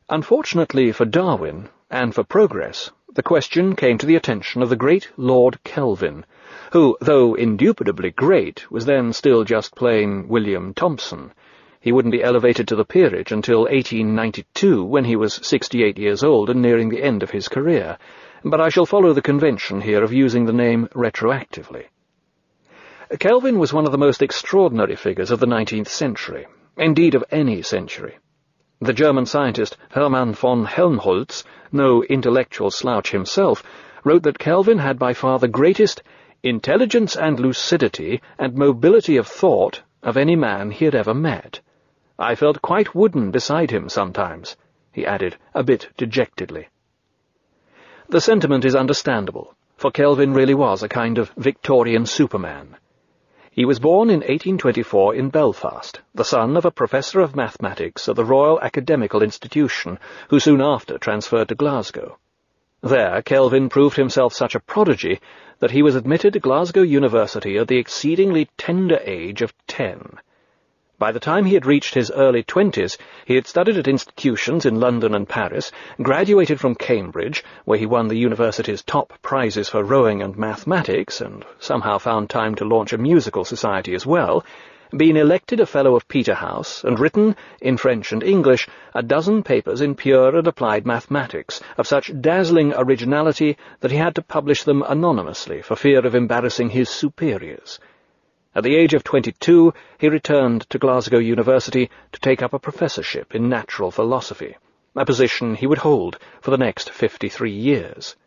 Unfortunately for Darwin, and for progress, the question came to the attention of the great Lord Kelvin, who, though indubitably great, was then still just plain William Thompson. He wouldn't be elevated to the peerage until 1892, when he was 68 years old and nearing the end of his career, but I shall follow the convention here of using the name retroactively. Kelvin was one of the most extraordinary figures of the 19th century, indeed of any century. The German scientist Hermann von Helmholtz, no intellectual slouch himself, wrote that Kelvin had by far the greatest intelligence and lucidity and mobility of thought of any man he had ever met. I felt quite wooden beside him sometimes, he added, a bit dejectedly. The sentiment is understandable, for Kelvin really was a kind of Victorian Superman. He was born in 1824 in Belfast, the son of a professor of mathematics at the Royal Academical Institution, who soon after transferred to Glasgow. There, Kelvin proved himself such a prodigy that he was admitted to Glasgow University at the exceedingly tender age of 10. By the time he had reached his early 20s, he had studied at institutions in London and Paris, graduated from Cambridge, where he won the university's top prizes for rowing and mathematics, and somehow found time to launch a musical society as well, been elected a Fellow of Peterhouse, and written, in French and English, a dozen papers in pure and applied mathematics, of such dazzling originality that he had to publish them anonymously for fear of embarrassing his superiors. At the age of 22, he returned to Glasgow University to take up a professorship in natural philosophy, a position he would hold for the next 53 years.